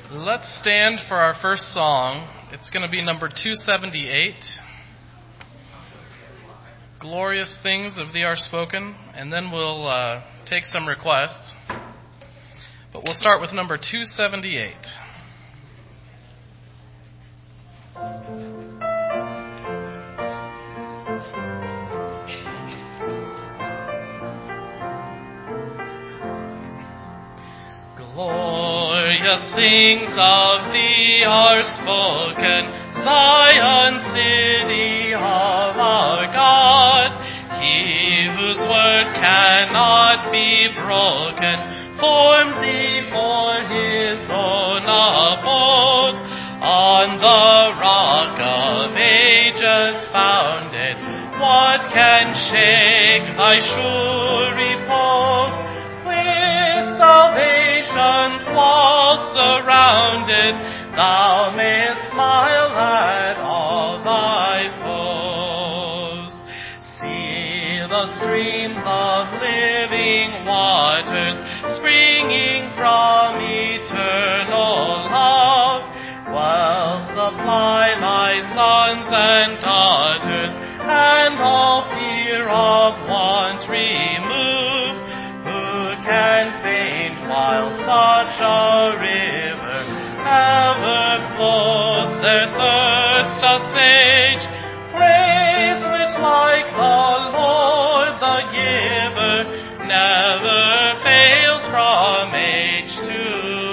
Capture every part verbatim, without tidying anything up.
Let's stand for our first song. It's going to be number two seventy-eight. Glorious Things of Thee Are Spoken. And then we'll uh, take some requests. But we'll start with number two seventy-eight. Glorious things of Thee are spoken, Zion, city of our God. He whose word cannot be broken, formed Thee for His own abode. On the rock of ages founded, what can shake Thy sure repose? With salvation's walls surrounded, Thou mayst smile at all Thy foes. See the streams of living waters springing from eternal love. Well supply Thy sons and daughters, and all fear of want remove. Who can faint while such a river ever flows their thirst assuage? Grace which like the Lord the giver never fails from age to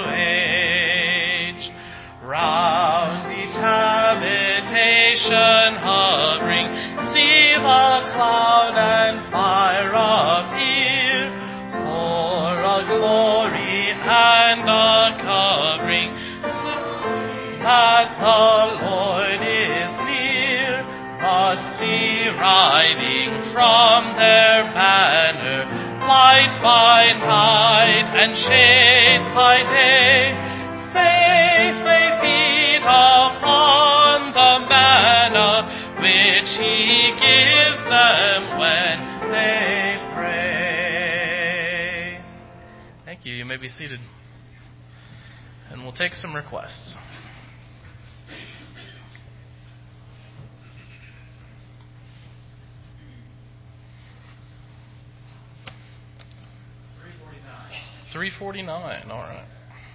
age. Round each habitation hovering, see the cloud and fire appear, for a glory and a covering, that the Lord is near. Thus deriving from their banner light by night and shade by day, safe they feed upon the manna which He gives them when they pray. Thank you. You may be seated. And we'll take some requests. three forty-nine. All right.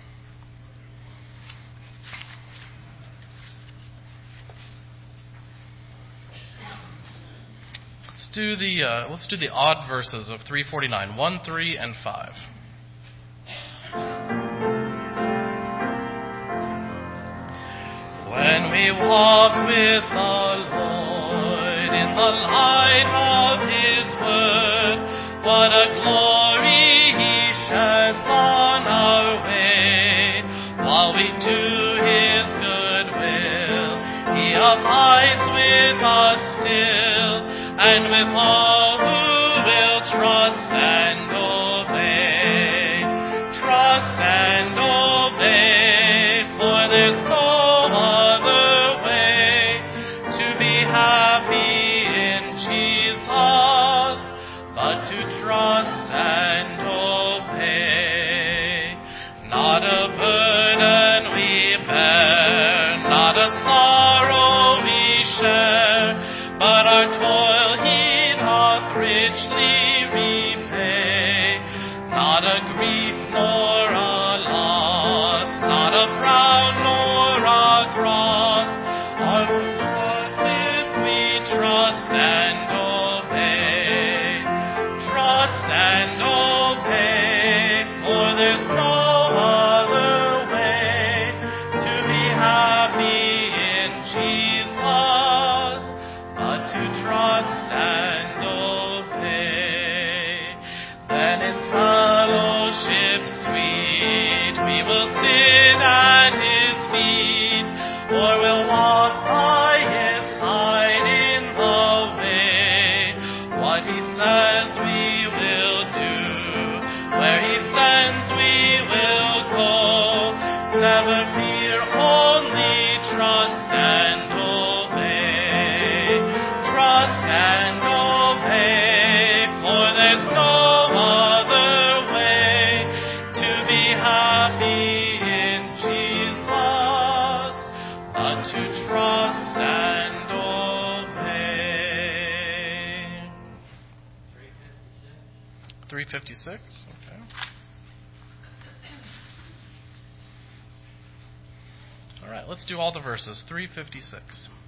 Let's do the uh, let's do the odd verses of three forty-nine. one, three, and five. When we walk with the Lord in the light of His word, what a glory He sheds on our way. While we do His good will, He abides with us still, and with all who will trust and obey. Trust and obey, for there's no other way to be happy in Jesus but to trust and obey. Not a burden we bear, not a sorrow we share, but our toil He doth richly repay. Not a grief nor a loss, not a frown nor a cross, our course if we trust and obey. Trust and obey, for there's no other way to be happy in Jesus but to trust and obey. Then in fellowship sweet we will sit at His feet, or we'll walk by His side in the way. What He says we will do, where He sends we will go. Never fear, only trust and obey. Trust and obey, for there's no other way to be happy in Jesus. fifty-six. Okay. All right, let's do all the verses. three fifty-six.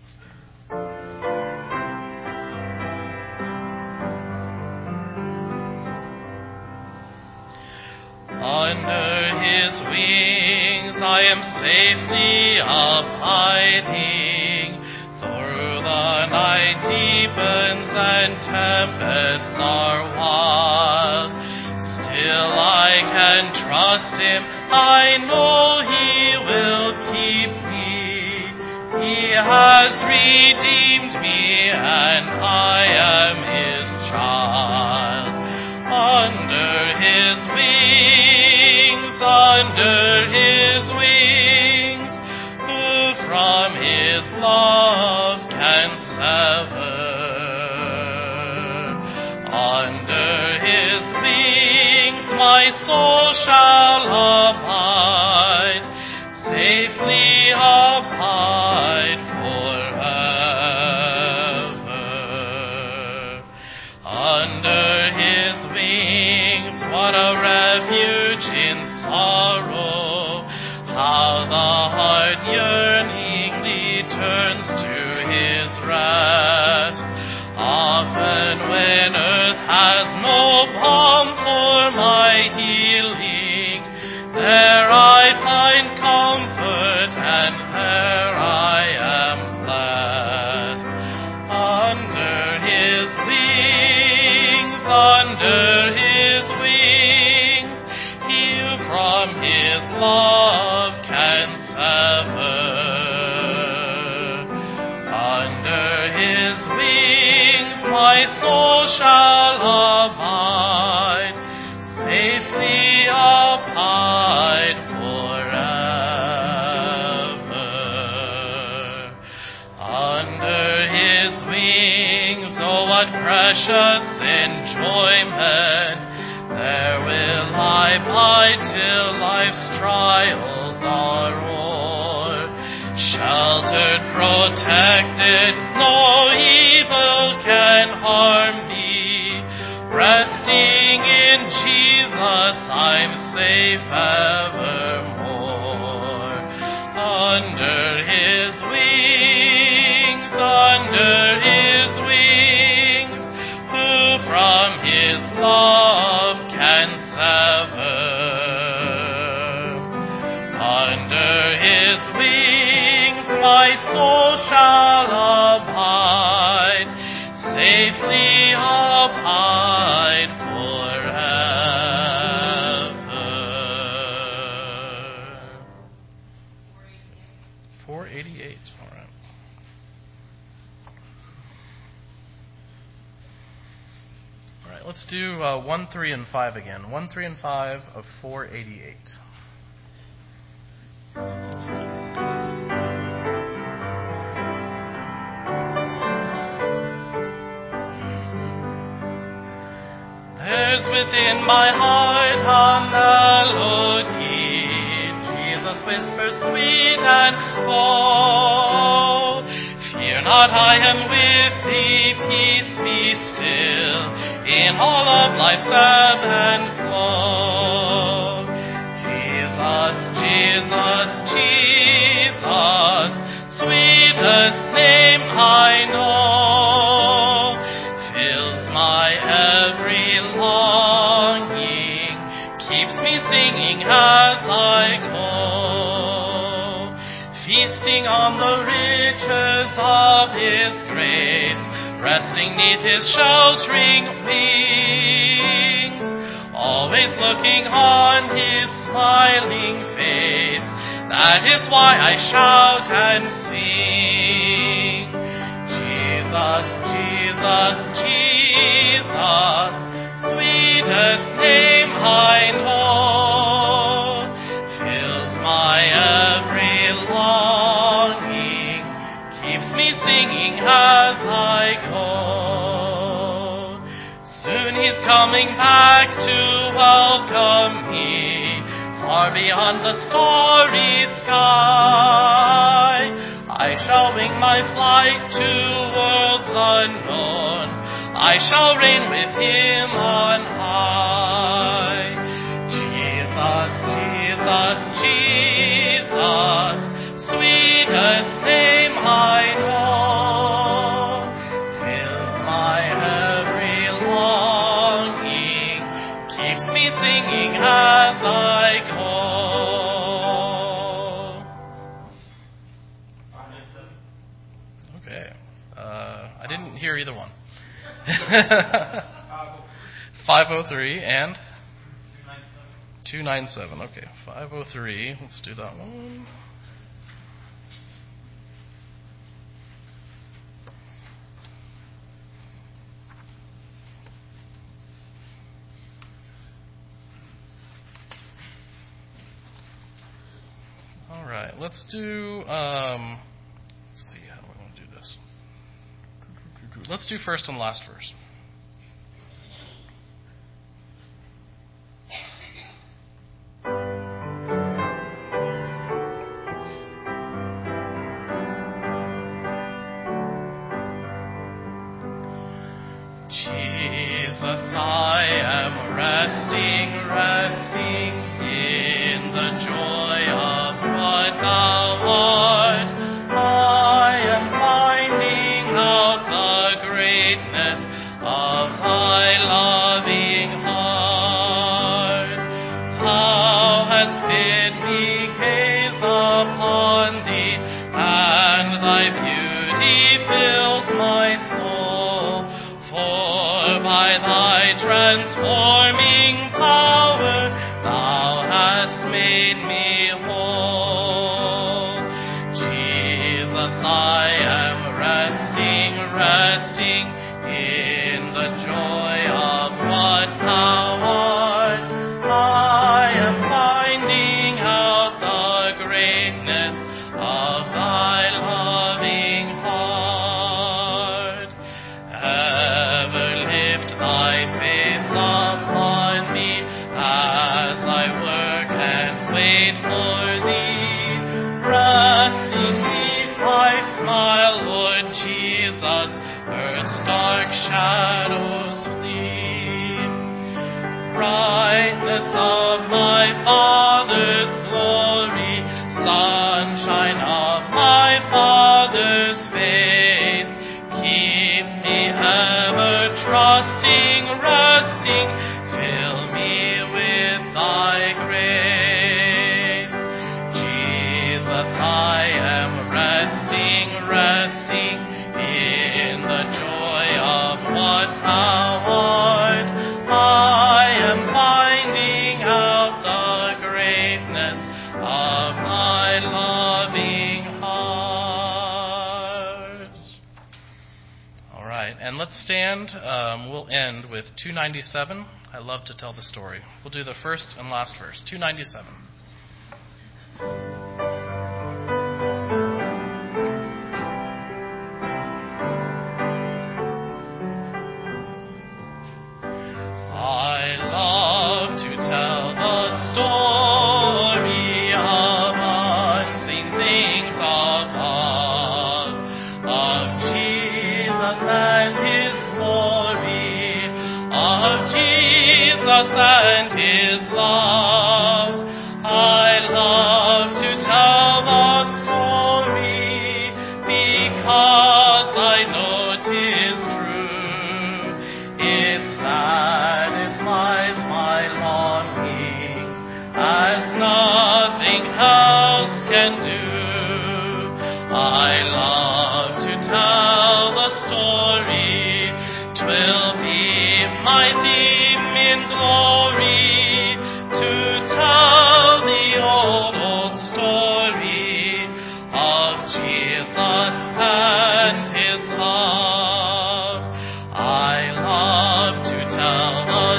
Under his wings I am safely abiding. Through the night deepens and tempests are wild. Still I can trust him. I know he will keep me. He has redeemed me, and I am his child. Under his wings, under his wings, who from his love can sever? Under his wings my soul shall abide, safely abide forever. Under his wings, what a refuge in sorrow, how the heart yearningly turns to his rest. Often when earth has no balm for my healing, there I find comfort and there I am blessed. Under his wings, under his wings, he who from his love can sever. Under his wings my soul shall abide, safely abide forever. Under his wings, oh what precious enjoyment, there will I bide till life's trials are o'er. Sheltered, protected, no evil can harm me. Resting in Jesus, I'm safe evermore. Under his wings, under his wings, who from his love can sever? Under his wings my soul shall abide, safely abide forever. four eighty-eight. All right. All right, let's do uh, one, three, and five again. one, three, and five of four eighty-eight. There's within my heart a melody, Jesus whispers sweet and low. Fear not, I am with thee, peace be still, in all of life's ebb and flow. Jesus, Jesus, Jesus, sweetest name I know, fills my every longing, keeps me singing as I go. Feasting on the riches of his grace, resting neath his sheltering wings, always looking on his smiling face. That is why I shout and sing. Jesus, Jesus, Jesus, sweetest name I know, fills my every longing, keeps me singing as I go. Soon he's coming back to welcome me, far beyond the starry sky. I shall wing my flight to worlds unknown, I shall reign with him on high. hear either one. five oh three and two ninety-seven. Okay, five oh three. Let's do that one. All right, let's do. Um, let's see how do I want to do this. Let's do first and last verse. Jesus, I am resting, resting in the joy of what thou art. I am finding out the greatness of thy loving heart. Thou hast bid me gaze upon thee, and thy beauty fills my soul. For by thy transforming power thou hast made me whole. Jesus, I am resting, resting in the joy of what thou art. I am finding out the greatness of thy loving heart. Ever lift thy face upon me as I work and wait for thee. Resting neath thy smile, Lord Jesus, earth's dark shadows flee. Brightness of my Father's glory, sunshine of my Father's face, keep me ever trusting, resting, fill me with thy grace. Jesus, I am resting, resting in the joy of what thou art. I am finding out the greatness of thy loving heart. All right, and let's stand. Um, we'll end with two ninety-seven. I love to tell the story. We'll do the first and last verse. two ninety-seven. I love to tell the story of unseen things above, of Jesus and his glory, of Jesus and his love. I love to tell the story because I know 'tis true. It satisfies my longings as nothing else can do. I love to tell the story. 'Twill be my theme in glory to tell the old, old story of Jesus and his love. I love to tell the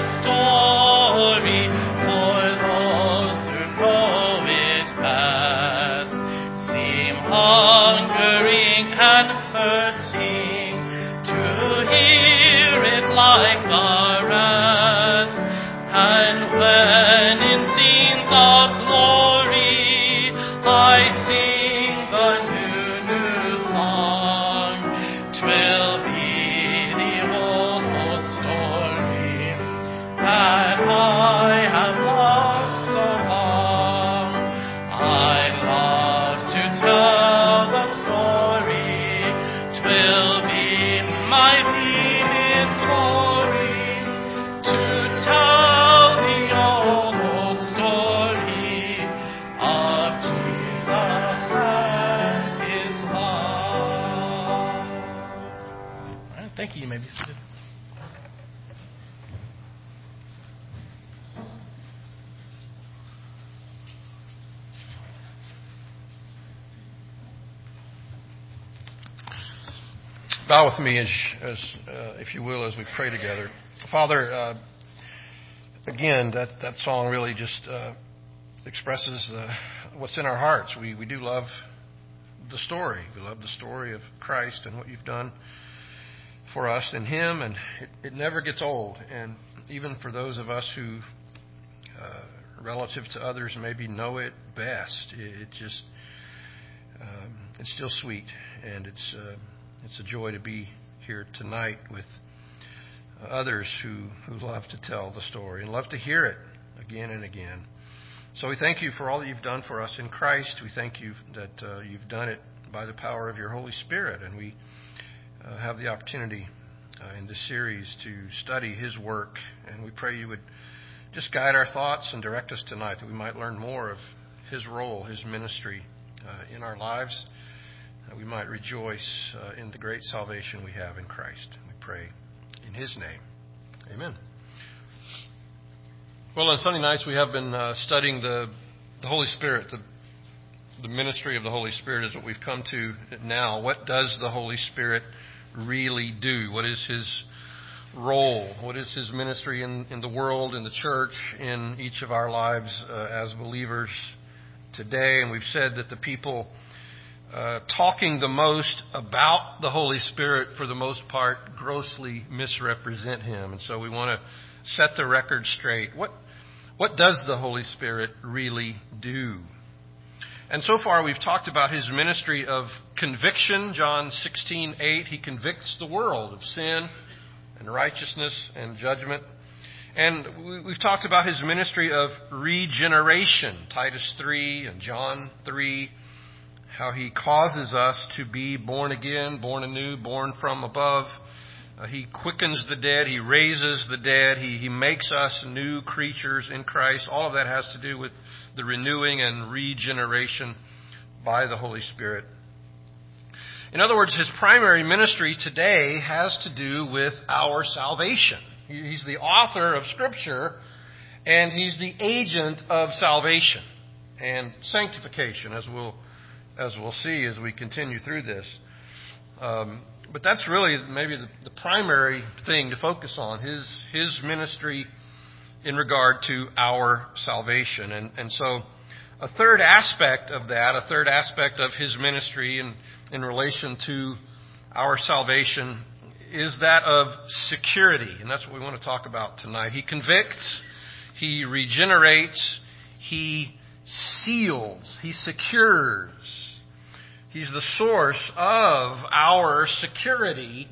story for those who know it best, seem hungering and thirsting to hear it like the rest. And when in scenes of glory I sing the new, new song, 'twill be the old, old story that I have loved so long. I love to tell the story. 'Twill be my theme in glory to tell the old, old story of Jesus and Thank you. You may be seated. Bow with me, as, as uh, if you will, as we pray together. Father, uh, again, that, that song really just uh, expresses uh, what's in our hearts. We we do love the story. We love the story of Christ and what you've done for us in Him, and it, it never gets old. And even for those of us who, uh, relative to others, maybe know it best, it, it just um, it's still sweet, and it's. Uh, It's a joy to be here tonight with others who, who love to tell the story and love to hear it again and again. So we thank you for all that you've done for us in Christ. We thank you that uh, you've done it by the power of your Holy Spirit. And we uh, have the opportunity uh, in this series to study His work. And we pray you would just guide our thoughts and direct us tonight, that we might learn more of His role, His ministry uh, in our lives. That we might rejoice uh, in the great salvation we have in Christ. We pray in His name. Amen. Well, on Sunday nights we have been uh, studying the, the Holy Spirit. The, the ministry of the Holy Spirit is what we've come to now. What does the Holy Spirit really do? What is His role? What is His ministry in, in the world, in the church, in each of our lives uh, as believers today? And we've said that the people Uh, talking the most about the Holy Spirit, for the most part, grossly misrepresent Him. And so we want to set the record straight. What what does the Holy Spirit really do? And so far we've talked about His ministry of conviction. John sixteen eight, He convicts the world of sin and righteousness and judgment. And we've talked about His ministry of regeneration. Titus three and John three. How He causes us to be born again, born anew, born from above. Uh, he quickens the dead. He raises the dead. He, he makes us new creatures in Christ. All of that has to do with the renewing and regeneration by the Holy Spirit. In other words, His primary ministry today has to do with our salvation. He's the author of Scripture, and He's the agent of salvation and sanctification, as we'll as we'll see as we continue through this. Um, but that's really maybe the, the primary thing to focus on, his his ministry in regard to our salvation. And, and so a third aspect of that, a third aspect of His ministry in, in relation to our salvation is that of security. And that's what we want to talk about tonight. He convicts, He regenerates, He seals, He secures. He's the source of our security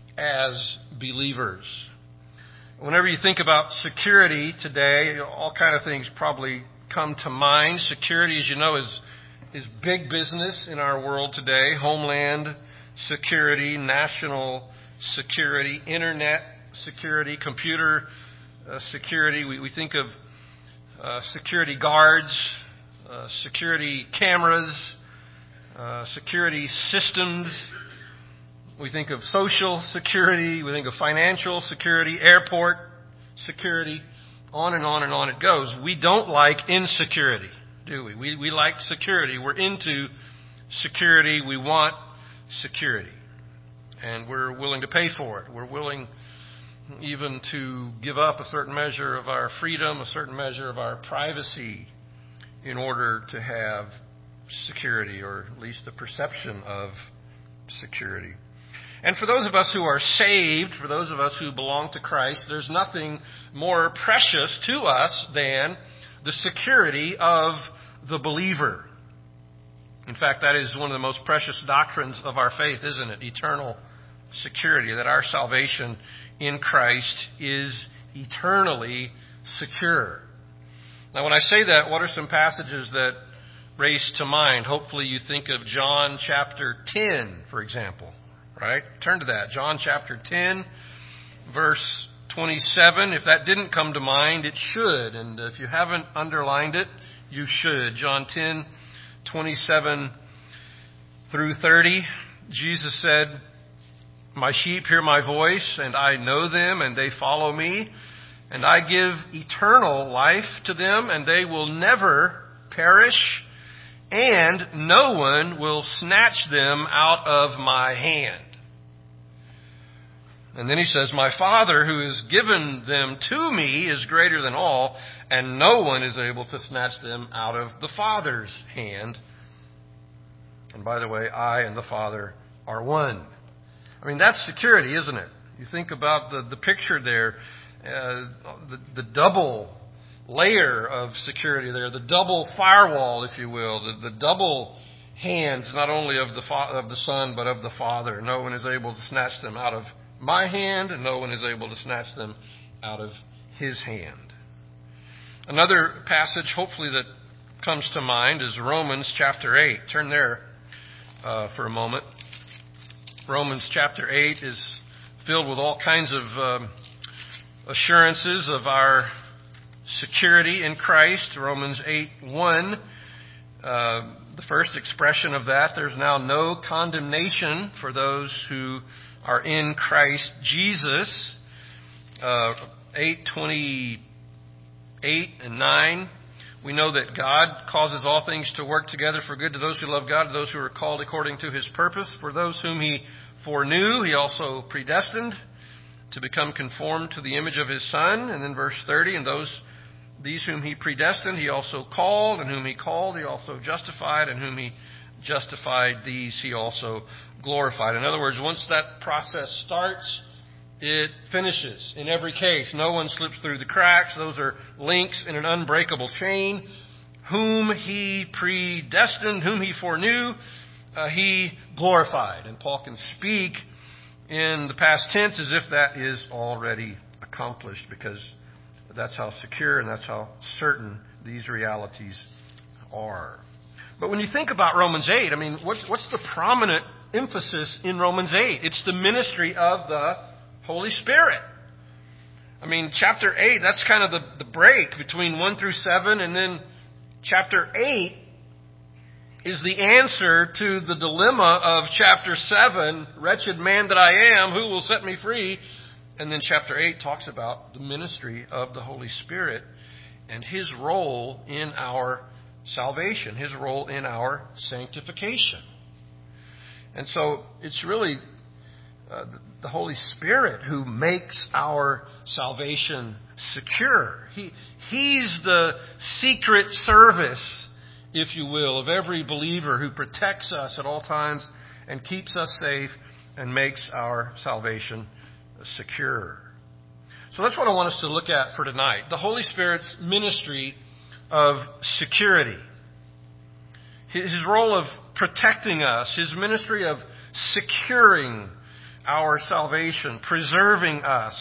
as believers. Whenever you think about security today, all kind of things probably come to mind. Security, as you know, is is big business in our world today. Homeland security, national security, internet security, computer uh, security. We, we think of uh, security guards, uh, security cameras, Uh, security systems. We think of social security. We think of financial security, airport security. On and on and on it goes. We don't like insecurity, do we? We, we like security. We're into security. We want security. And we're willing to pay for it. We're willing even to give up a certain measure of our freedom, a certain measure of our privacy in order to have security, or at least the perception of security. And for those of us who are saved, for those of us who belong to Christ, there's nothing more precious to us than the security of the believer. In fact, that is one of the most precious doctrines of our faith, isn't it? Eternal security, that our salvation in Christ is eternally secure. Now, when I say that, what are some passages that race to mind? Hopefully you think of John chapter ten, for example, right? Turn to that. John chapter ten, verse twenty-seven. If that didn't come to mind, it should. And if you haven't underlined it, you should. John ten, twenty-seven through thirty. Jesus said, My sheep hear my voice, and I know them, and they follow me. And I give eternal life to them, and they will never perish, and no one will snatch them out of my hand. And then he says, my Father who has given them to me is greater than all, and no one is able to snatch them out of the Father's hand. And by the way, I and the Father are one. I mean, that's security, isn't it? You think about the, the picture there, uh, the, the double layer of security there, the double firewall, if you will, the, the double hands, not only of the fa- of the Son, but of the Father. No one is able to snatch them out of my hand, and no one is able to snatch them out of his hand. Another passage, hopefully, that comes to mind is Romans chapter eight. Turn there uh, for a moment. Romans chapter eight is filled with all kinds of um, assurances of our security in Christ. Romans eight one, uh, the first expression of that, there's now no condemnation for those who are in Christ Jesus. Uh, eight twenty-eight and nine, we know that God causes all things to work together for good to those who love God, to those who are called according to his purpose. For those whom he foreknew, he also predestined to become conformed to the image of his Son. And then verse thirty, and those these whom he predestined, he also called, and whom he called, he also justified, and whom he justified, these he also glorified. In other words, once that process starts, it finishes in every case. No one slips through the cracks. Those are links in an unbreakable chain. Whom he predestined, whom he foreknew, uh, he glorified. And Paul can speak in the past tense as if that is already accomplished, because that's how secure and that's how certain these realities are. But when you think about Romans eight, I mean, what's, what's the prominent emphasis in Romans eight? It's the ministry of the Holy Spirit. I mean, chapter eight, that's kind of the, the break between one through seven, and then chapter eight is the answer to the dilemma of chapter seven, wretched man that I am, who will set me free? And then chapter eight talks about the ministry of the Holy Spirit and his role in our salvation, his role in our sanctification. And so it's really uh, the Holy Spirit who makes our salvation secure. He, he's the secret service, if you will, of every believer who protects us at all times and keeps us safe and makes our salvation secure. So that's what I want us to look at for tonight. The Holy Spirit's ministry of security. His role of protecting us. His ministry of securing our salvation. Preserving us.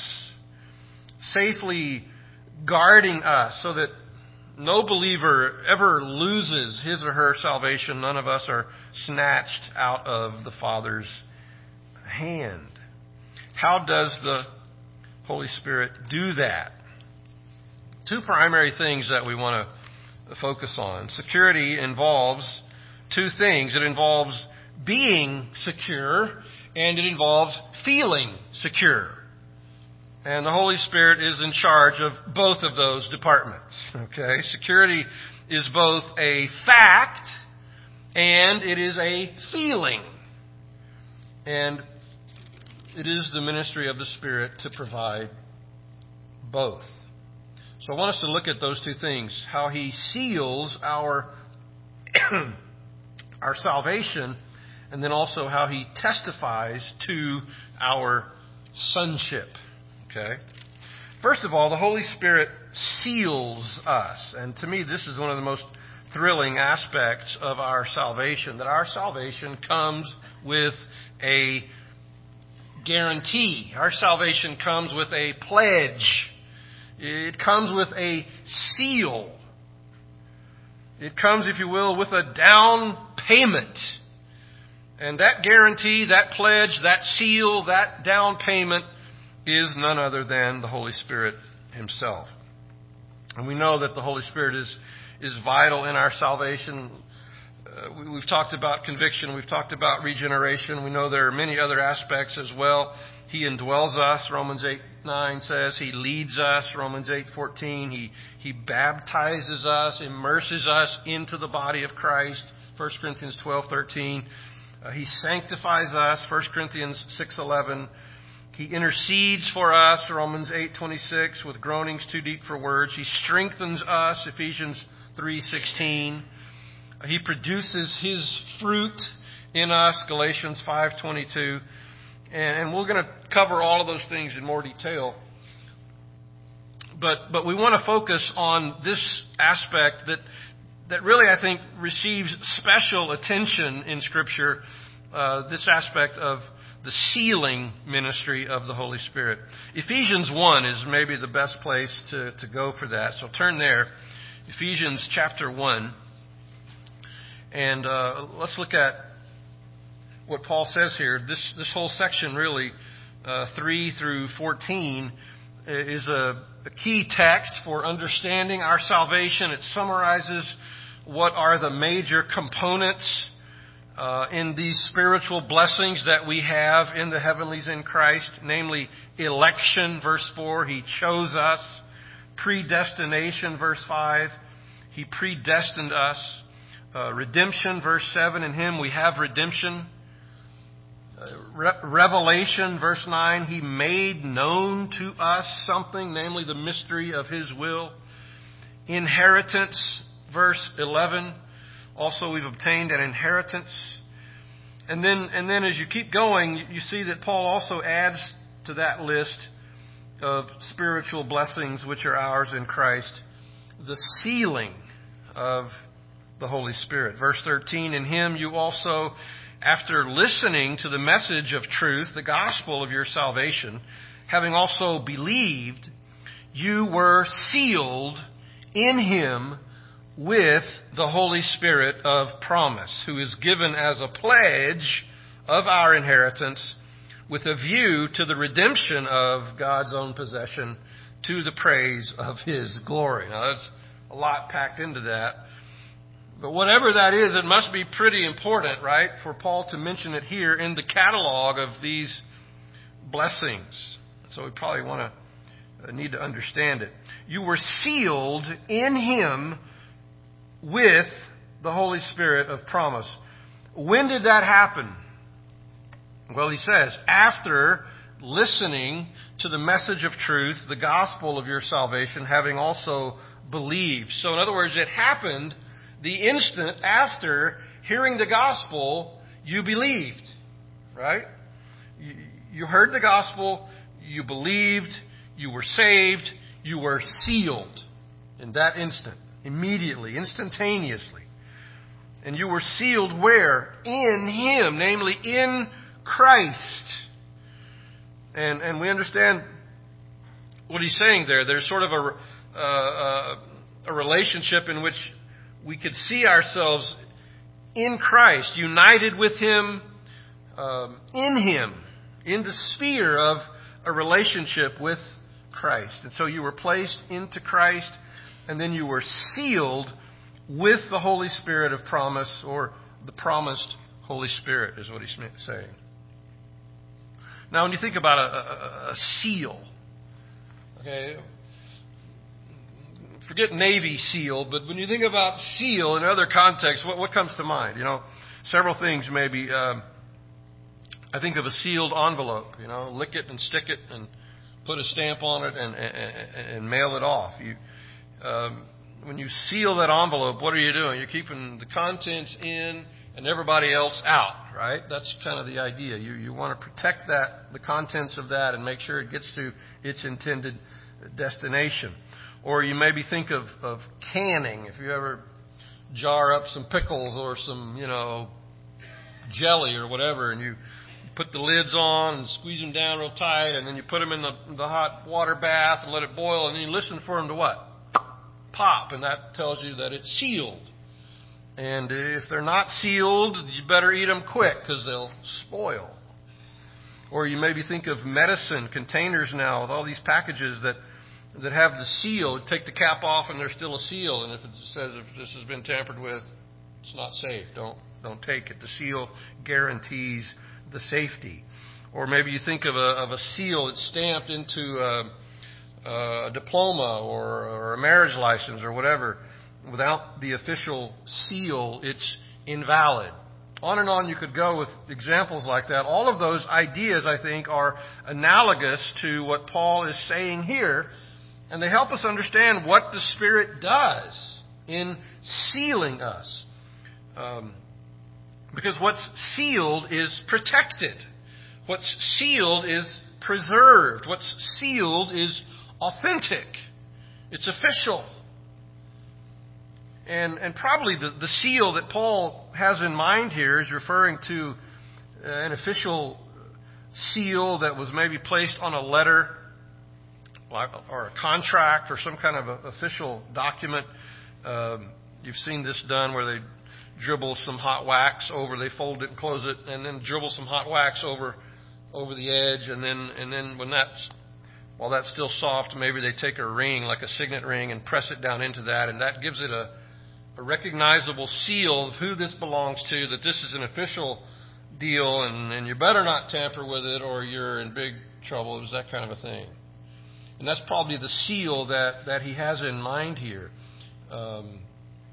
Safely guarding us so that no believer ever loses his or her salvation. None of us are snatched out of the Father's hand. How does the Holy Spirit do that? Two primary things that we want to focus on. Security involves two things. It involves being secure, and it involves feeling secure. And the Holy Spirit is in charge of both of those departments. Okay? Security is both a fact and it is a feeling. And it is the ministry of the Spirit to provide both. So I want us to look at those two things. How he seals our, our salvation, and then also how he testifies to our sonship. Okay? First of all, the Holy Spirit seals us. And to me, this is one of the most thrilling aspects of our salvation, that our salvation comes with a guarantee. Our salvation comes with a pledge. It comes with a seal. It comes, if you will, with a down payment. And that guarantee, that pledge, that seal, that down payment is none other than the Holy Spirit himself. And we know that the Holy Spirit is, is vital in our salvation. Uh, we, we've talked about conviction. We've talked about regeneration. We know there are many other aspects as well. He indwells us, Romans eight nine says. He leads us, Romans eight fourteen. He, he baptizes us, immerses us into the body of Christ, First Corinthians twelve thirteen. Uh, he sanctifies us, First Corinthians six eleven. He intercedes for us, Romans eight twenty-six, with groanings too deep for words. He strengthens us, Ephesians three sixteen. He produces His fruit in us, Galatians five twenty-two. And we're going to cover all of those things in more detail. But but we want to focus on this aspect that that really, I think, receives special attention in Scripture, uh, this aspect of the sealing ministry of the Holy Spirit. Ephesians one is maybe the best place to, to go for that. So turn there, Ephesians chapter one. And uh, let's look at what Paul says here. This this whole section, really, uh, three through fourteen, is a, a key text for understanding our salvation. It summarizes what are the major components uh, in these spiritual blessings that we have in the heavenlies in Christ, namely election, verse four. He chose us. Predestination, verse five. He predestined us. Uh, redemption, verse seven. In Him we have redemption. Re- Revelation, verse nine, He made known to us something, namely the mystery of His will. Inheritance, verse eleven, also we've obtained an inheritance. And then, and then as you keep going, you, you see that Paul also adds to that list of spiritual blessings which are ours in Christ, the sealing of the Holy Spirit. Verse thirteen, in Him you also, after listening to the message of truth, the gospel of your salvation, having also believed, you were sealed in Him with the Holy Spirit of promise, who is given as a pledge of our inheritance with a view to the redemption of God's own possession to the praise of His glory. Now, that's a lot packed into that. But whatever that is, it must be pretty important, right, for Paul to mention it here in the catalog of these blessings. So we probably want to need to understand it. You were sealed in Him with the Holy Spirit of promise. When did that happen? Well, he says, after listening to the message of truth, the gospel of your salvation, having also believed. So in other words, it happened the instant after hearing the gospel, you believed, right? You, you heard the gospel, you believed, you were saved, you were sealed in that instant, immediately, instantaneously. And you were sealed where? In Him, namely in Christ. And and we understand what he's saying there. There's sort of a, uh, a relationship in which we could see ourselves in Christ, united with Him, um, in Him, in the sphere of a relationship with Christ. And so you were placed into Christ, and then you were sealed with the Holy Spirit of promise, or the promised Holy Spirit is what he's saying. Now, when you think about a, a, a seal, okay, forget Navy SEAL, but when you think about seal in other contexts, what, what comes to mind? You know, several things maybe. Um, I think of a sealed envelope. You know, lick it and stick it and put a stamp on it and and, and mail it off. You, um, when you seal that envelope, what are you doing? You're keeping the contents in and everybody else out, right? That's kind of the idea. You you want to protect that, the contents of that, and make sure it gets to its intended destination. Or you maybe think of, of canning. If you ever jar up some pickles or some, you know, jelly or whatever, and you put the lids on and squeeze them down real tight, and then you put them in the, the hot water bath and let it boil, and then you listen for them to what? Pop, and that tells you that it's sealed. And if they're not sealed, you better eat them quick because they'll spoil. Or you maybe think of medicine containers now with all these packages that that have the seal. Take the cap off and there's still a seal. And if it says if this has been tampered with, It's not safe. Don't don't take it. The seal guarantees the safety. Or maybe you think of a of a seal that's stamped into a, a diploma or, or a marriage license or whatever. Without the official seal, it's invalid. On and on you could go with examples like that. All of those ideas, I think, are analogous to what Paul is saying here, and they help us understand what the Spirit does in sealing us. Um, because what's sealed is protected. What's sealed is preserved. What's sealed is authentic. It's official. And, and probably the, the seal that Paul has in mind here is referring to an official seal that was maybe placed on a letter or a contract or some kind of a official document. Um, you've seen this done where they dribble some hot wax over, they fold it and close it, and then dribble some hot wax over over the edge, and then and then when that's while that's still soft, maybe they take a ring like a signet ring and press it down into that, and that gives it a a recognizable seal of who this belongs to, that this is an official deal, and, and you better not tamper with it or you're in big trouble. It was that kind of a thing. And that's probably the seal that, that he has in mind here. Um,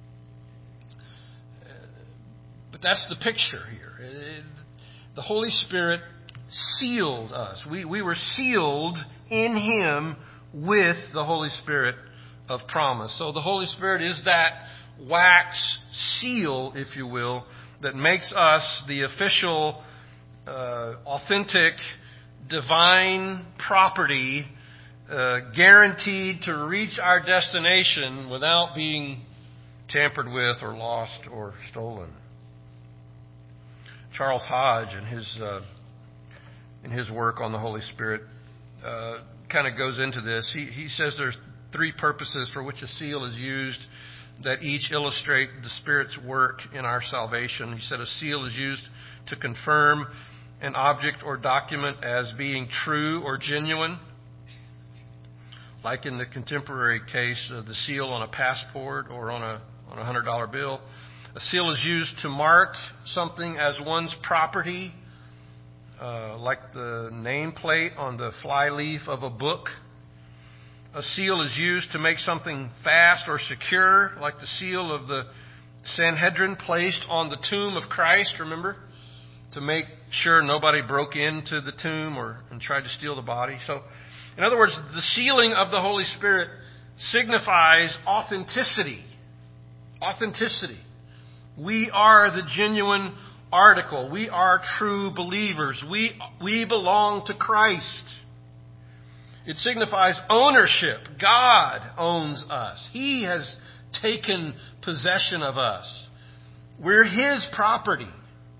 but that's the picture here. It, the Holy Spirit sealed us. We, we were sealed in Him with the Holy Spirit of promise. So the Holy Spirit is that wax seal, if you will, that makes us the official, uh, authentic, divine property, uh, guaranteed to reach our destination without being tampered with or lost or stolen. Charles Hodge, in his uh, in his work on the Holy Spirit, uh, kind of goes into this. He he says there's three purposes for which a seal is used that each illustrate the Spirit's work in our salvation. He said a seal is used to confirm an object or document as being true or genuine, like in the contemporary case of the seal on a passport or on a on a one hundred dollar bill. A seal is used to mark something as one's property, uh, like the nameplate on the flyleaf of a book. A seal is used to make something fast or secure, like the seal of the Sanhedrin placed on the tomb of Christ, remember? To make sure nobody broke into the tomb or and tried to steal the body. So, in other words, the sealing of the Holy Spirit signifies authenticity. Authenticity. We are the genuine article. We are true believers. We, we belong to Christ. It signifies ownership. God owns us. He has taken possession of us. We're His property.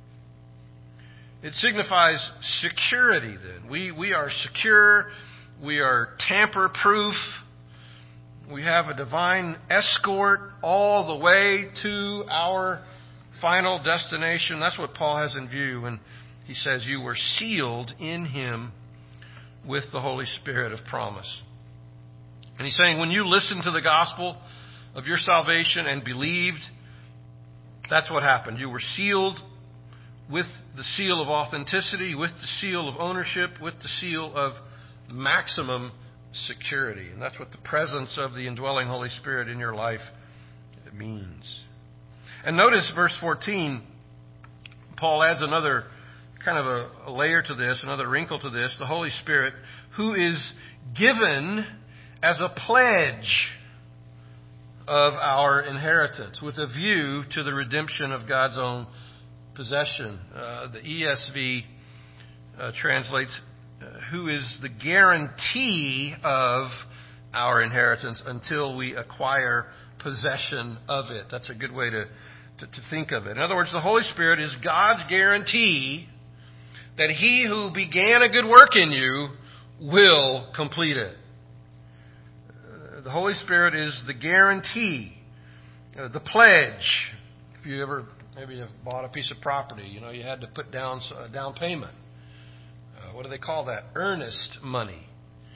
It signifies security then. We, we are secure. We are tamper-proof. We have a divine escort all the way to our final destination. That's what Paul has in view when he says you were sealed in Him with the Holy Spirit of promise. And he's saying when you listen to the gospel of your salvation and believed, that's what happened. You were sealed with the seal of authenticity, with the seal of ownership, with the seal of maximum security. And that's what the presence of the indwelling Holy Spirit in your life means. And notice verse fourteen, Paul adds another kind of a, a layer to this, another wrinkle to this. The Holy Spirit, who is given as a pledge of our inheritance with a view to the redemption of God's own possession. Uh, the E S V uh, translates, uh, who is the guarantee of our inheritance until we acquire possession of it. That's a good way to, to, to think of it. In other words, the Holy Spirit is God's guarantee that He who began a good work in you will complete it. Uh, the Holy Spirit is the guarantee, uh, the pledge. If you ever maybe have bought a piece of property, you know, you had to put down a down payment. Uh, what do they call that? Earnest money.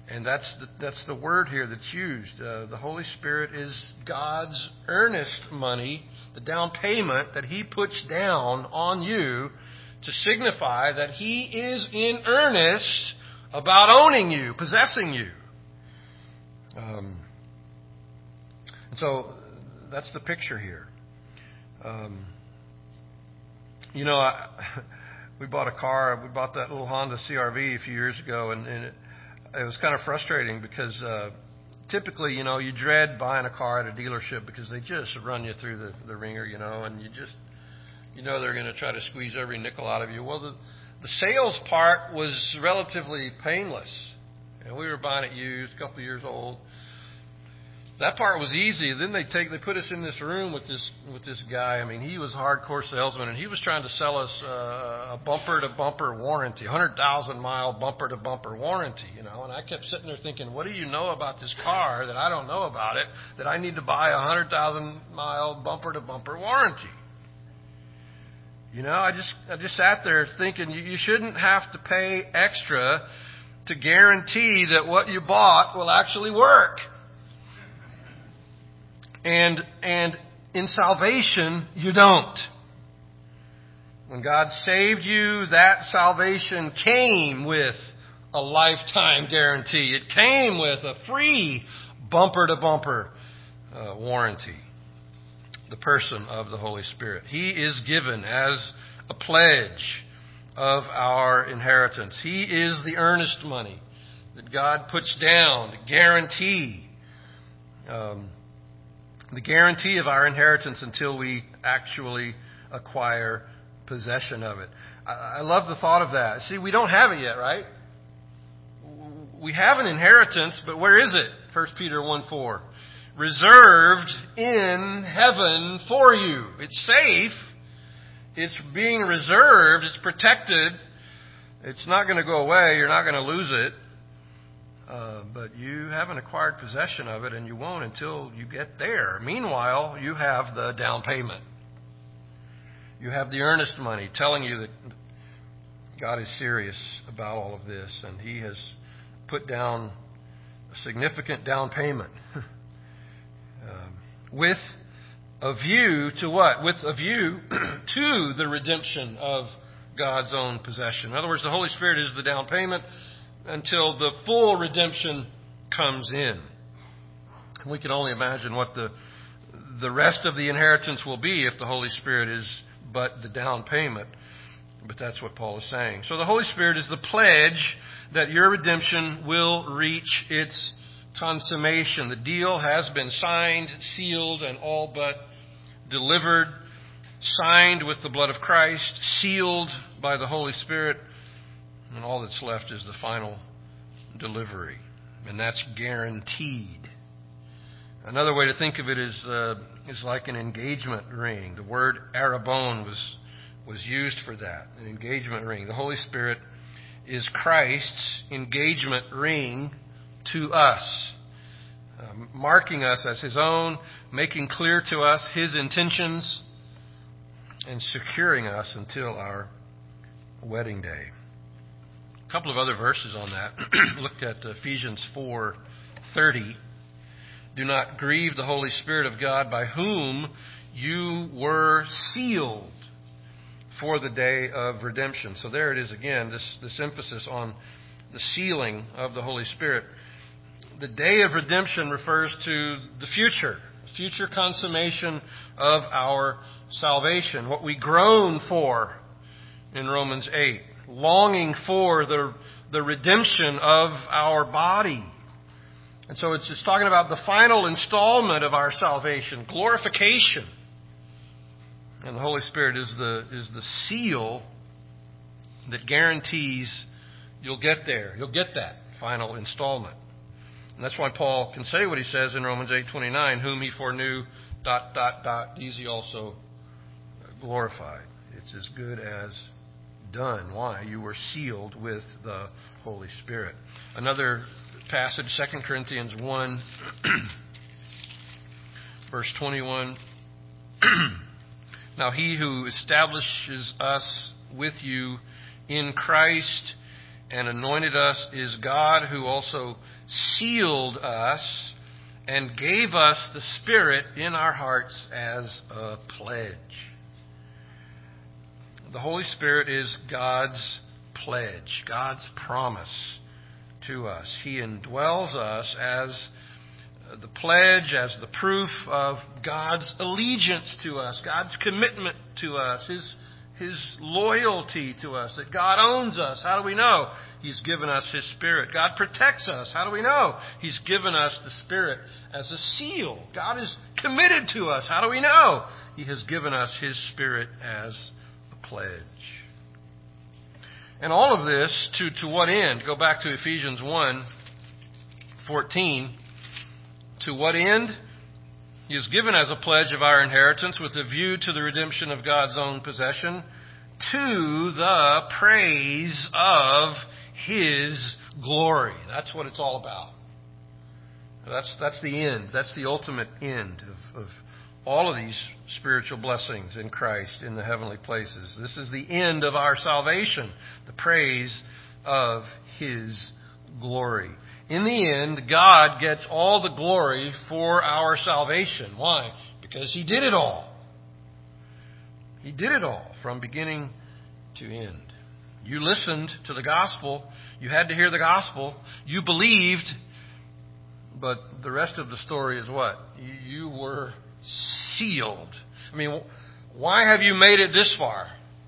And that's the, that's the word here that's used. Uh, the Holy Spirit is God's earnest money, the down payment that He puts down on you to signify that He is in earnest about owning you, possessing you. Um, and so that's the picture here. Um, you know, I, we bought a car. We bought that little Honda C R V a few years ago, and, and it, it was kind of frustrating because uh, typically, you know, you dread buying a car at a dealership because they just run you through the, the ringer, you know, and you just, you know, they're going to try to squeeze every nickel out of you. Well, the, the sales part was relatively painless. And we were buying it used, a couple of years old. That part was easy. Then they take they put us in this room with this with this guy. I mean, he was a hardcore salesman, and he was trying to sell us uh, a bumper-to-bumper warranty, one hundred thousand mile bumper-to-bumper warranty, you know. And I kept sitting there thinking, what do you know about this car that I don't know about it, that I need to buy a one hundred thousand mile bumper-to-bumper warranty? You know, I just I just sat there thinking you, you shouldn't have to pay extra to guarantee that what you bought will actually work. And and in salvation, you don't. When God saved you, that salvation came with a lifetime guarantee. It came with a free bumper-to-bumper uh, warranty. The person of the Holy Spirit. He is given as a pledge of our inheritance. He is the earnest money that God puts down to guarantee um, the guarantee of our inheritance until we actually acquire possession of it. I, I love the thought of that. See, we don't have it yet, right? We have an inheritance, but where is it? First Peter one four. Reserved in heaven for you. It's safe. It's being reserved. It's protected. It's not going to go away. You're not going to lose it. Uh, but you haven't acquired possession of it, and you won't until you get there. Meanwhile, you have the down payment. You have the earnest money telling you that God is serious about all of this, and He has put down a significant down payment. um, with a view to what? With a view to the redemption of God's own possession. In other words, the Holy Spirit is the down payment until the full redemption comes in. We can only imagine what the the rest of the inheritance will be if the Holy Spirit is but the down payment. But that's what Paul is saying. So the Holy Spirit is the pledge that your redemption will reach its consummation. The deal has been signed, sealed, and all but delivered, signed with the blood of Christ, sealed by the Holy Spirit. And all that's left is the final delivery. And that's guaranteed. Another way to think of it is uh, is like an engagement ring. The word arabon was was used for that, an engagement ring. The Holy Spirit is Christ's engagement ring to us, uh, marking us as His own, making clear to us His intentions, and securing us until our wedding day. A couple of other verses on that. Look at Ephesians four thirty. Do not grieve the Holy Spirit of God, by whom you were sealed for the day of redemption. So there it is again, this, this emphasis on the sealing of the Holy Spirit. The day of redemption refers to the future, future consummation of our salvation, what we groan for in Romans eight. Longing for the, the redemption of our body. And so it's, it's talking about the final installment of our salvation, glorification. And the Holy Spirit is the is the seal that guarantees you'll get there. You'll get that final installment. And that's why Paul can say what he says in Romans eight twenty-nine, whom he foreknew, dot, dot, dot, these he also glorified. It's as good as done. Why? You were sealed with the Holy Spirit. Another passage, Second Corinthians one, verse twenty-one. Now he who establishes us with you in Christ and anointed us is God, who also sealed us and gave us the Spirit in our hearts as a pledge. The Holy Spirit is God's pledge, God's promise to us. He indwells us as the pledge, as the proof of God's allegiance to us, God's commitment to us, His, His loyalty to us, that God owns us. How do we know? He's given us His Spirit. God protects us. How do we know? He's given us the Spirit as a seal. God is committed to us. How do we know? He has given us His Spirit as a pledge. And all of this, to, to what end? Go back to Ephesians one fourteen. To what end? He is given as a pledge of our inheritance with a view to the redemption of God's own possession, to the praise of His glory. That's what it's all about. That's, that's the end. That's the ultimate end of, of all of these spiritual blessings in Christ in the heavenly places. This is the end of our salvation, the praise of His glory. In the end, God gets all the glory for our salvation. Why? Because He did it all. He did it all from beginning to end. You listened to the gospel. You had to hear the gospel. You believed. But the rest of the story is what? You were sealed. I mean, why have you made it this far?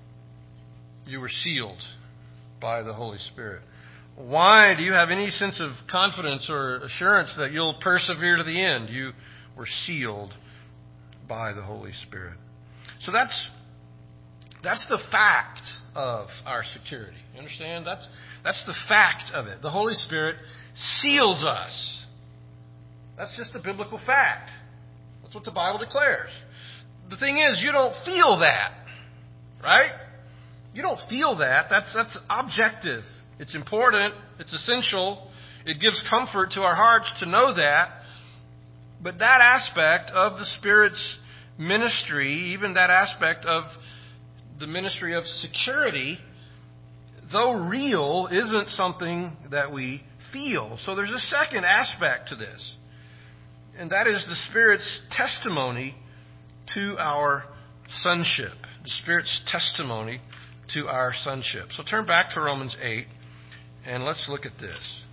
You were sealed by the Holy Spirit. Why do you have any sense of confidence or assurance that you'll persevere to the end? You were sealed by the Holy Spirit. So that's that's the fact of our security. You understand? That's that's the fact of it. The Holy Spirit seals us. That's just a biblical fact. That's what the Bible declares. The thing is, you don't feel that, right? You don't feel that. That's that's objective. It's important. It's essential. It gives comfort to our hearts to know that. But that aspect of the Spirit's ministry, even that aspect of the ministry of security, though real, isn't something that we feel. So there's a second aspect to this. And that is the Spirit's testimony to our sonship. The Spirit's testimony to our sonship. So turn back to Romans eight. And let's look at this.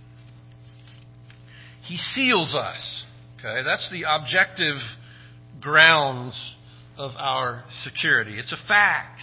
He seals us. Okay, that's the objective grounds of our security. It's a fact.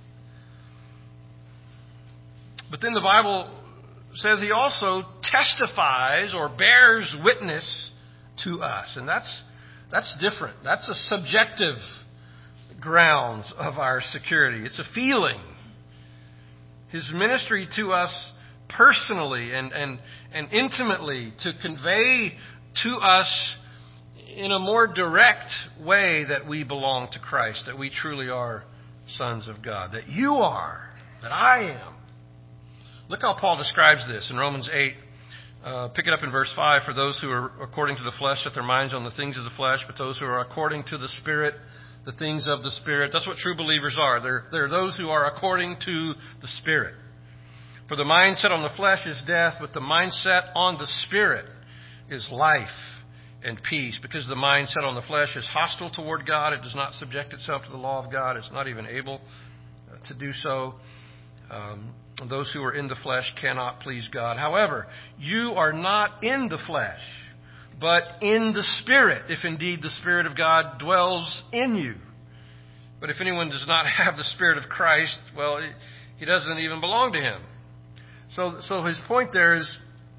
But then the Bible says He also testifies or bears witness to us. And that's that's different. That's a subjective grounds of our security. It's a feeling. His ministry to us personally and, and, and intimately, to convey to us in a more direct way that we belong to Christ, that we truly are sons of God, that you are, that I am. Look how Paul describes this in Romans eight. Uh, pick it up in verse five. For those who are according to the flesh set their minds on the things of the flesh, but those who are according to the Spirit, the things of the Spirit. That's what true believers are. They're, they're those who are according to the Spirit. For the mindset on the flesh is death, but the mindset on the Spirit is life and peace. Because the mindset on the flesh is hostile toward God. It does not subject itself to the law of God. It's not even able to do so. Um, those who are in the flesh cannot please God. However, you are not in the flesh, but in the Spirit, if indeed the Spirit of God dwells in you. But if anyone does not have the Spirit of Christ, well, he doesn't even belong to Him. So, so his point there is,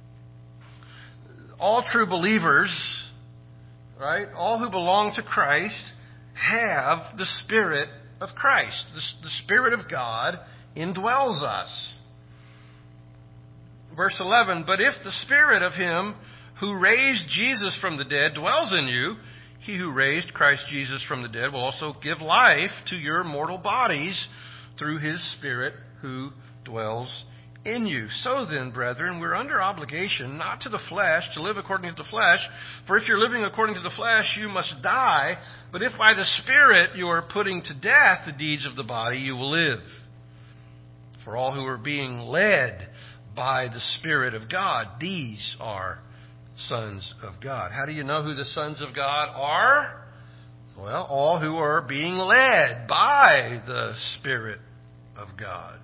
all true believers, right, all who belong to Christ have the Spirit of Christ. The, the Spirit of God indwells us. Verse eleven, but if the Spirit of Him who raised Jesus from the dead dwells in you, He who raised Christ Jesus from the dead will also give life to your mortal bodies through His Spirit who dwells in you. So then, brethren, we're under obligation not to the flesh to live according to the flesh. For if you're living according to the flesh, you must die. But if by the Spirit you are putting to death the deeds of the body, you will live. For all who are being led by the Spirit of God. These are sons of God. How do you know who the sons of God are? Well, all who are being led by the Spirit of God.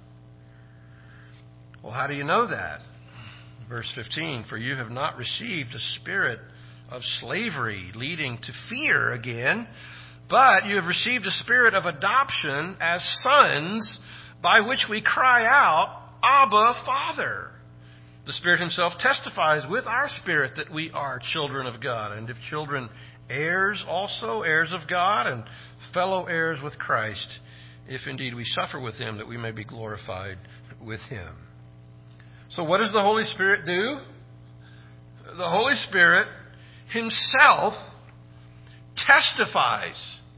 Well, how do you know that? Verse fifteen, for you have not received a spirit of slavery leading to fear again, but you have received a spirit of adoption as sons, by which we cry out, Abba, Father. The Spirit Himself testifies with our spirit that we are children of God, and if children, heirs also, heirs of God, and fellow heirs with Christ, if indeed we suffer with Him, that we may be glorified with Him. So what does the Holy Spirit do? The Holy Spirit Himself testifies,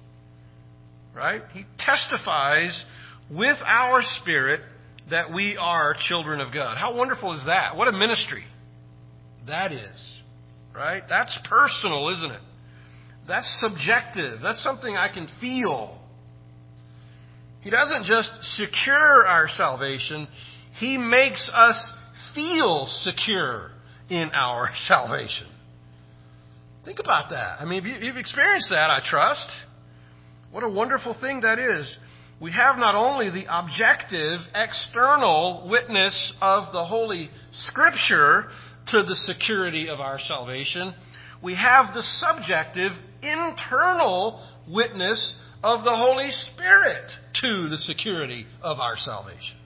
right? He testifies with our spirit that we are children of God. How wonderful is that? What a ministry that is, right? That's personal, isn't it? That's subjective. That's something I can feel. He doesn't just secure our salvation. He makes us feel secure in our salvation. Think about that. I mean, you've experienced that, I trust. What a wonderful thing that is. We have not only the objective, external witness of the Holy Scripture to the security of our salvation, we have the subjective, internal witness of the Holy Spirit to the security of our salvation.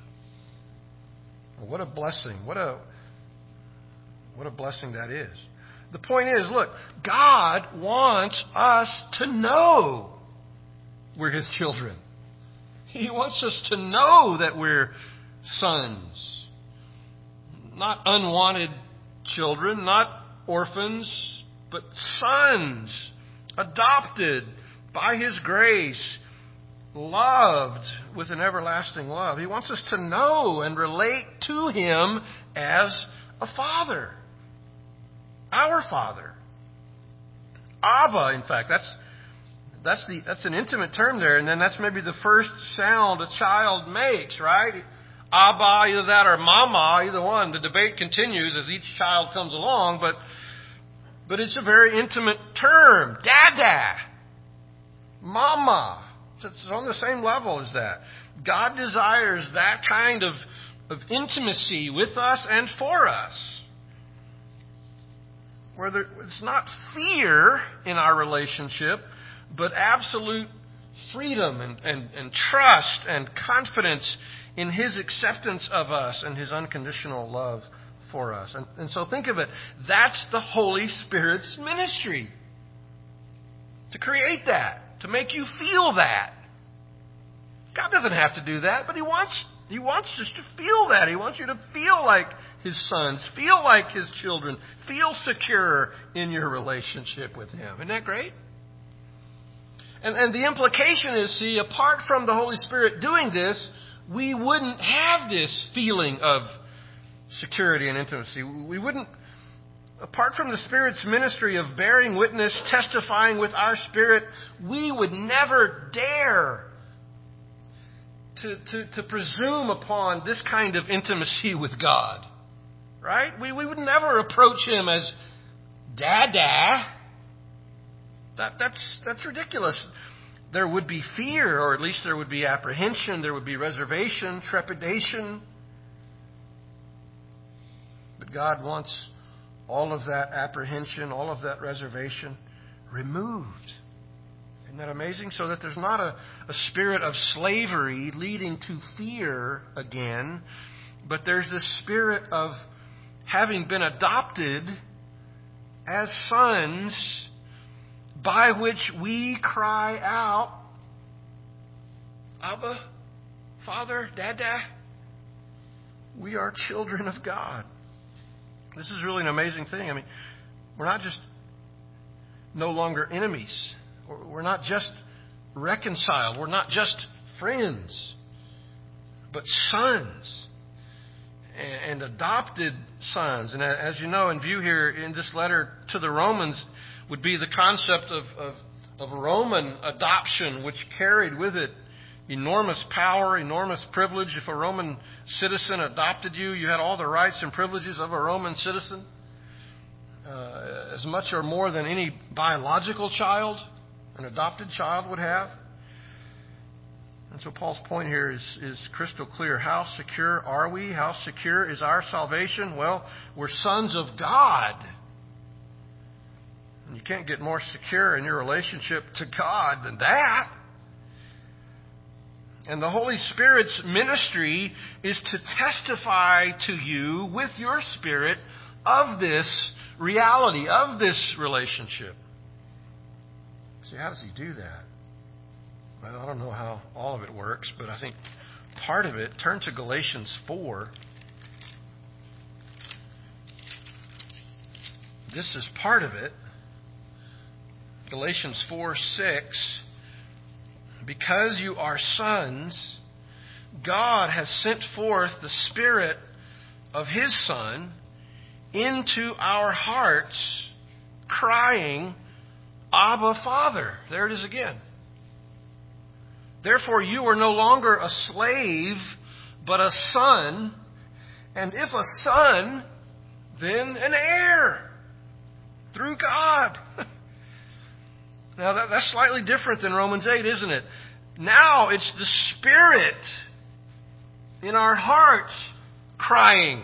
Well, what a blessing. What a, what a blessing that is. The point is, look, God wants us to know we're His children. He wants us to know that we're sons. Not unwanted children, not orphans, but sons, adopted by His grace, loved with an everlasting love. He wants us to know and relate to Him as a Father. Our Father. Abba, in fact, that's That's the that's an intimate term there, and then that's maybe the first sound a child makes, right? Abba, either that or Mama, either one. The debate continues as each child comes along, but but it's a very intimate term. Dada, Mama. It's on the same level as that. God desires that kind of, of intimacy with us and for us. Where there, it's not fear in our relationship, but absolute freedom and, and, and trust and confidence in His acceptance of us and His unconditional love for us. And, and so think of it. That's the Holy Spirit's ministry. To create that. To make you feel that. God doesn't have to do that, but He wants, He wants us to feel that. He wants you to feel like His sons. Feel like His children. Feel secure in your relationship with Him. Isn't that great? And, and the implication is, see, apart from the Holy Spirit doing this, we wouldn't have this feeling of security and intimacy. We wouldn't, apart from the Spirit's ministry of bearing witness, testifying with our spirit, we would never dare to, to, to presume upon this kind of intimacy with God. Right? We, we would never approach Him as Dada. That, that's, that's ridiculous. There would be fear, or at least there would be apprehension, there would be reservation, trepidation. But God wants all of that apprehension, all of that reservation removed. Isn't that amazing? So that there's not a, a spirit of slavery leading to fear again, but there's this spirit of having been adopted as sons, by which we cry out, Abba, Father, Dada. We are children of God. This is really an amazing thing. I mean, we're not just no longer enemies. We're not just reconciled. We're not just friends, but sons and adopted sons. And as you know, in view here in this letter to the Romans would be the concept of, of, of Roman adoption, which carried with it enormous power, enormous privilege. If a Roman citizen adopted you, you had all the rights and privileges of a Roman citizen, uh, as much or more than any biological child, an adopted child would have. And so Paul's point here is, is crystal clear. How secure are we? How secure is our salvation? Well, we're sons of God. And you can't get more secure in your relationship to God than that. And the Holy Spirit's ministry is to testify to you with your spirit of this reality, of this relationship. See, how does he do that? Well, I don't know how all of it works, but I think part of it, turn to Galatians four. This is part of it. Galatians four six. Because you are sons, God has sent forth the Spirit of His Son into our hearts, crying, Abba, Father. There it is again. Therefore, you are no longer a slave, but a son. And if a son, then an heir through God. Now, that, that's slightly different than Romans eight, isn't it? Now it's the Spirit in our hearts crying,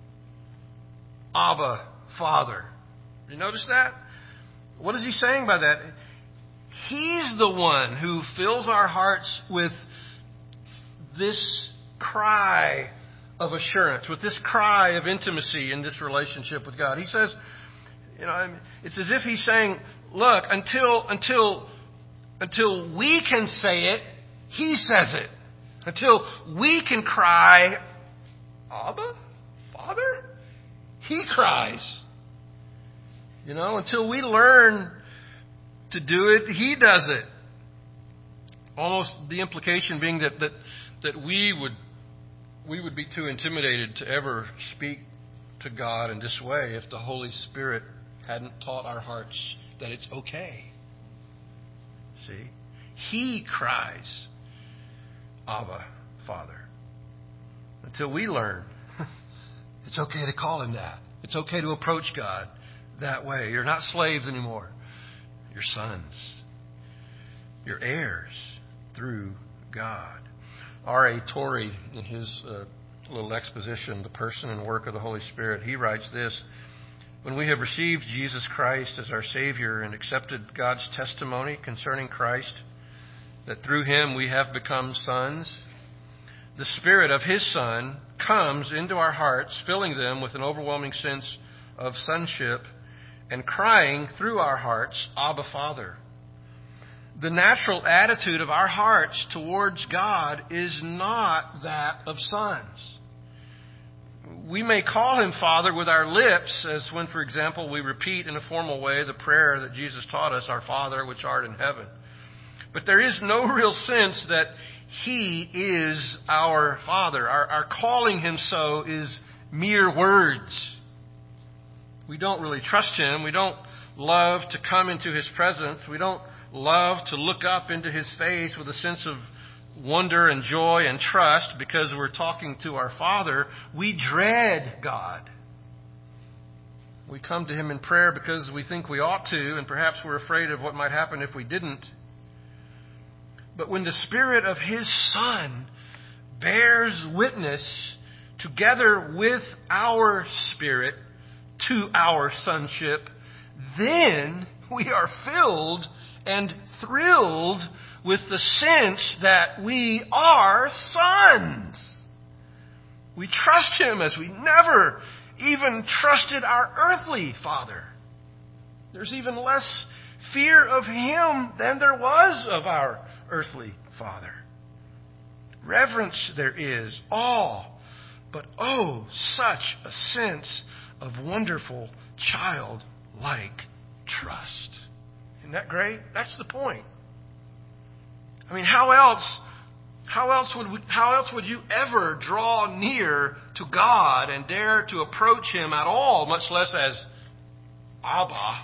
Abba, Father. You notice that? What is he saying by that? He's the one who fills our hearts with this cry of assurance, with this cry of intimacy in this relationship with God. He says, you know, it's as if he's saying, look, until until until we can say it, He says it. Until we can cry, Abba, Father, He cries. You know, until we learn to do it, He does it. Almost the implication being that that that we would we would be too intimidated to ever speak to God in this way if the Holy Spirit hadn't taught our hearts that it's okay. See? He cries, Abba, Father. Until we learn, it's okay to call Him that. It's okay to approach God that way. You're not slaves anymore. You're sons. You're heirs through God. R A Torrey, in his uh, little exposition, The Person and Work of the Holy Spirit, he writes this: when we have received Jesus Christ as our Savior and accepted God's testimony concerning Christ, that through Him we have become sons, the Spirit of His Son comes into our hearts, filling them with an overwhelming sense of sonship and crying through our hearts, Abba, Father. The natural attitude of our hearts towards God is not that of sons. We may call Him Father with our lips, as when, for example, we repeat in a formal way the prayer that Jesus taught us, Our Father, which art in heaven. But there is no real sense that He is our Father. Our, our calling Him so is mere words. We don't really trust Him. We don't love to come into His presence. We don't love to look up into His face with a sense of wonder and joy and trust because we're talking to our Father. We dread God. We come to Him in prayer because we think we ought to, and perhaps we're afraid of what might happen if we didn't. But when the Spirit of His Son bears witness together with our spirit to our sonship, then we are filled and thrilled with the sense that we are sons. We trust Him as we never even trusted our earthly father. There's even less fear of Him than there was of our earthly father. Reverence there is, awe, but oh, such a sense of wonderful childlike trust. Isn't that great? That's the point. I mean, how else, how else would we, how else would you ever draw near to God and dare to approach Him at all, much less as Abba,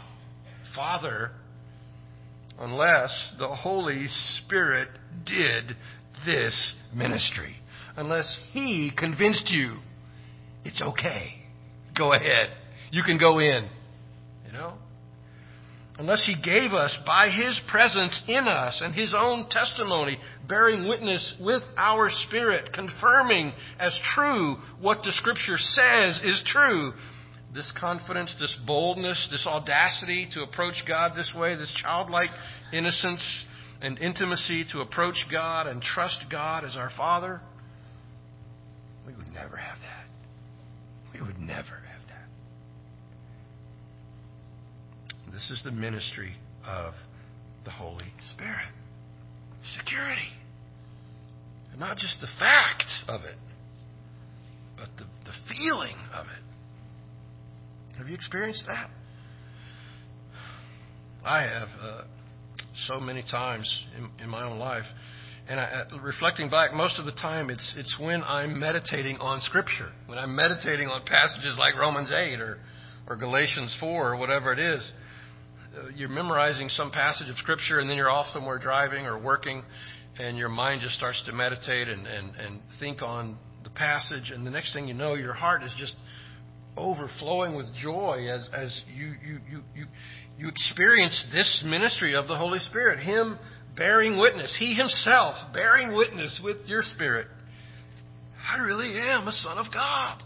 Father, unless the Holy Spirit did this ministry. Unless He convinced you, it's okay. Go ahead. You can go in. You know? Unless He gave us by His presence in us and His own testimony, bearing witness with our spirit, confirming as true what the Scripture says is true. This confidence, this boldness, this audacity to approach God this way, this childlike innocence and intimacy to approach God and trust God as our Father, we would never have that. We would never have that. This is the ministry of the Holy Spirit. Security. And not just the fact of it, but the, the feeling of it. Have you experienced that? I have uh, so many times in, in my own life. And I, uh, reflecting back, most of the time it's it's when I'm meditating on Scripture, when I'm meditating on passages like Romans eight or, or Galatians four or whatever it is. Uh, you're memorizing some passage of Scripture and then you're off somewhere driving or working and your mind just starts to meditate and, and, and think on the passage. And the next thing you know, your heart is just overflowing with joy as, as you, you, you, you, you experience this ministry of the Holy Spirit. Him bearing witness. He Himself bearing witness with your spirit. I really am a son of God.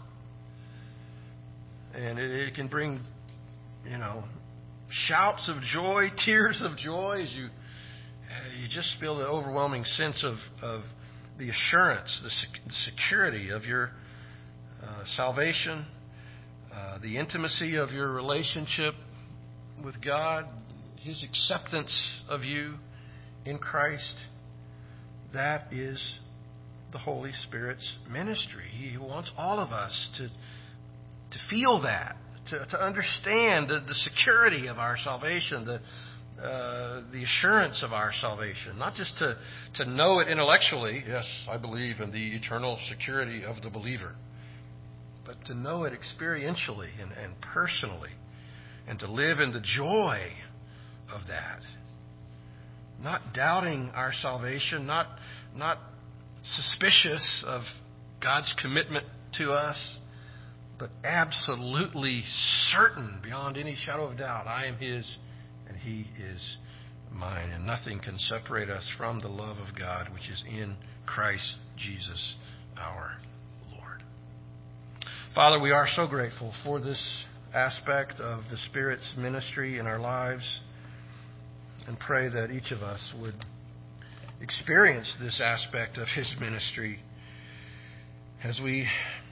And it, it can bring, you know, shouts of joy, tears of joy as you you just feel the overwhelming sense of, of the assurance, the, sec- the security of your uh, salvation. Uh, the intimacy of your relationship with God, His acceptance of you in Christ, that is the Holy Spirit's ministry. He wants all of us to to feel that, to, to understand the, the security of our salvation, the uh, the assurance of our salvation. Not just to, to know it intellectually, yes, I believe in the eternal security of the believer, but to know it experientially and, and personally, and to live in the joy of that. Not doubting our salvation, not, not suspicious of God's commitment to us, but absolutely certain beyond any shadow of doubt, I am His and He is mine, and nothing can separate us from the love of God which is in Christ Jesus our Lord. Father, we are so grateful for this aspect of the Spirit's ministry in our lives, and pray that each of us would experience this aspect of His ministry as we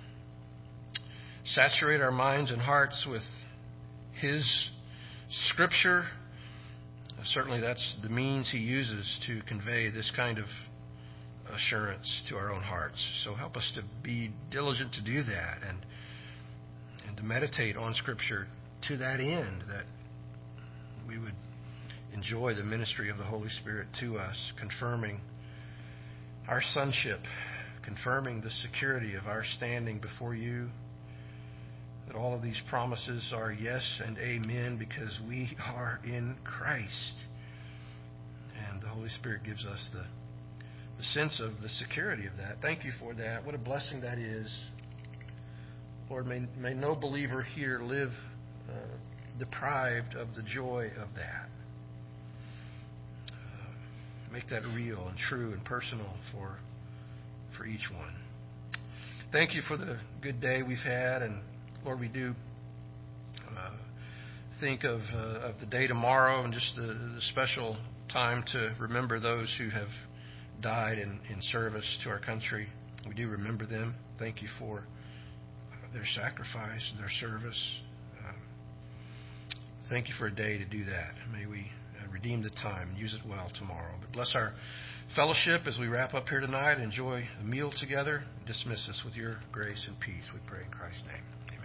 saturate our minds and hearts with His Scripture. Certainly that's the means He uses to convey this kind of assurance to our own hearts. So help us to be diligent to do that, and and to meditate on Scripture to that end, that we would enjoy the ministry of the Holy Spirit to us, confirming our sonship, confirming the security of our standing before You, that all of these promises are yes and amen because we are in Christ. And the Holy Spirit gives us the, the sense of the security of that. Thank You for that. What a blessing that is. Lord, may, may no believer here live uh, deprived of the joy of that. Uh, make that real and true and personal for, for each one. Thank You for the good day we've had, and Lord, we do uh, think of uh, of the day tomorrow and just the, the special time to remember those who have died in, in service to our country. We do remember them. Thank You for their sacrifice, their service. Um, thank You for a day to do that. May we uh, redeem the time and use it well tomorrow. But bless our fellowship as we wrap up here tonight. Enjoy a meal together. Dismiss us with Your grace and peace, we pray in Christ's name.